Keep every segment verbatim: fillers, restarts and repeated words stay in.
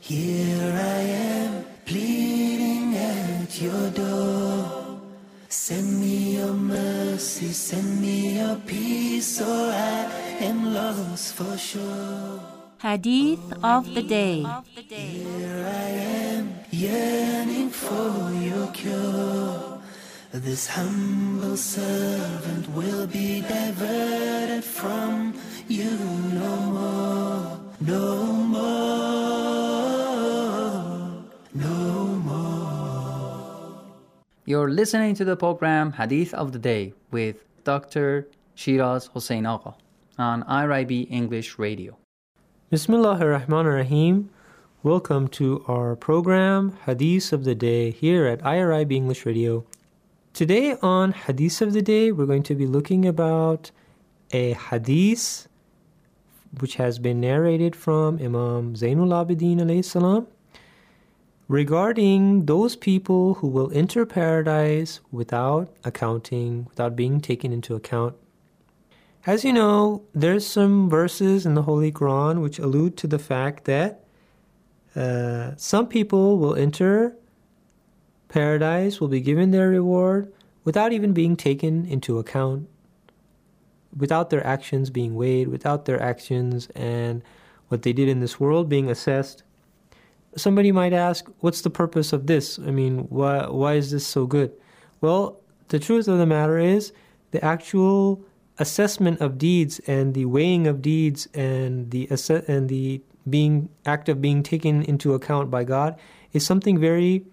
Here I am, pleading at your door. Send me your mercy, send me your peace, or I am lost for sure. Hadith of the Day. Here I am, yearning for your cure. This humble servant will be diverted from you no more, no more, no more. You're listening to the program Hadith of the Day with Doctor Shiraz Hossein Agha on I R I B English Radio. Bismillahir Rahmanir Rahim. Welcome to our program Hadith of the Day here at I R I B English Radio. Today on Hadith of the Day, we're going to be looking about a hadith which has been narrated from Imam Zainul Abidin alayhi salam regarding those people who will enter paradise without accounting, without being taken into account. As you know, there's some verses in the Holy Quran which allude to the fact that uh, some people will enter paradise, will be given their reward without even being taken into account, without their actions being weighed, without their actions and what they did in this world being assessed. Somebody might ask, what's the purpose of this? I mean, why, why is this so good? Well, the truth of the matter is the actual assessment of deeds and the weighing of deeds and the asse- and the being act of being taken into account by God is something very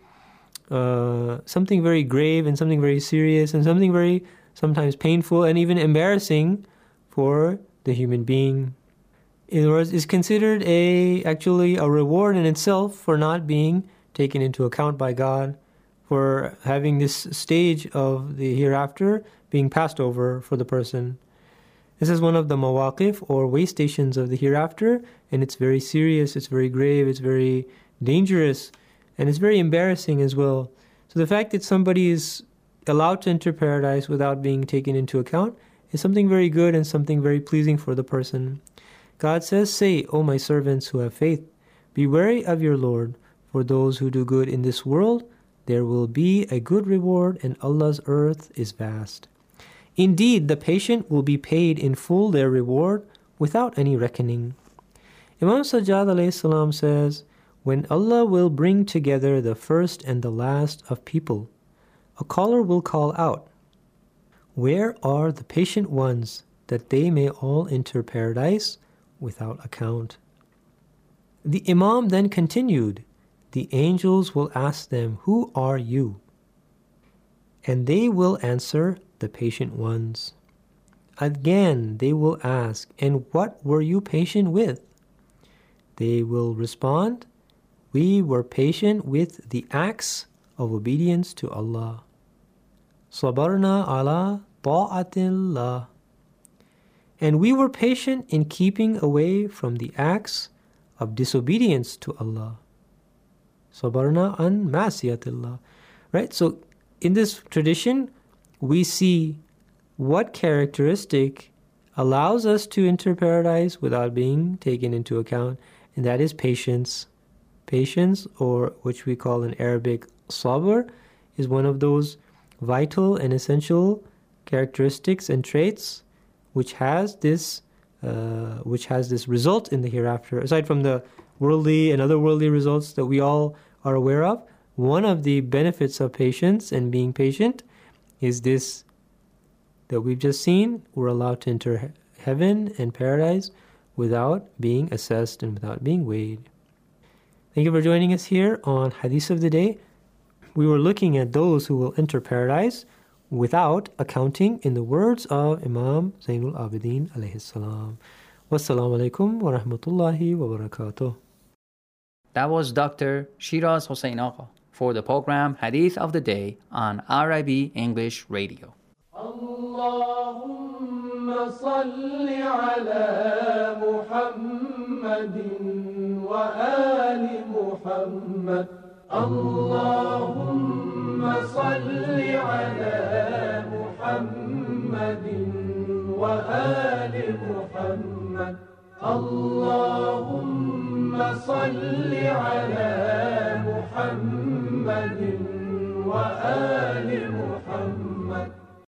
uh, something very grave and something very serious and something very sometimes painful and even embarrassing for the human being. In other words, is considered a actually a reward in itself for not being taken into account by God, for having this stage of the hereafter being passed over for the person. This is one of the mawaqif or way stations of the hereafter, and it's very serious, it's very grave, it's very dangerous, and it's very embarrassing as well. So the fact that somebody is allowed to enter paradise without being taken into account is something very good and something very pleasing for the person. God says, "Say, O my servants who have faith, be wary of your Lord. For those who do good in this world, there will be a good reward, and Allah's earth is vast. Indeed, the patient will be paid in full their reward without any reckoning." Imam Sajjad alayhi salam says, "When Allah will bring together the first and the last of people, a caller will call out, 'Where are the patient ones, that they may all enter paradise without account?'" The Imam then continued, "The angels will ask them, 'Who are you?' And they will answer, 'The patient ones.' Again they will ask, 'And what were you patient with?' They will respond, 'We were patient with the acts of obedience to Allah. Sabarna ala ta'atillah. And we were patient in keeping away from the acts of disobedience to Allah. Sabarna an ma'siyatillah." Right? So in this tradition, we see what characteristic allows us to enter paradise without being taken into account, and that is patience. Patience, or which we call in Arabic sabr, is one of those vital and essential characteristics and traits which has this uh, which has this result in the hereafter. Aside from the worldly and otherworldly results that we all are aware of, one of the benefits of patience and being patient is this that we've just seen. We're allowed to enter heaven and paradise without being assessed and without being weighed. Thank you for joining us here on Hadith of the Day. We were looking at those who will enter paradise without accounting, in the words of Imam Zainul Abidin alayhi salam. Wassalamu alaikum wa rahmatullahi wa barakatuh. That was Doctor Shiraz Hossein Agha for the program Hadith of the Day on I R I B English Radio. Allahumma salli ala Muhammadin wa ali Muhammad. Allahumma salli ala Muhammadin wa ali Muhammad. Allahumma صل على محمد وآل محمد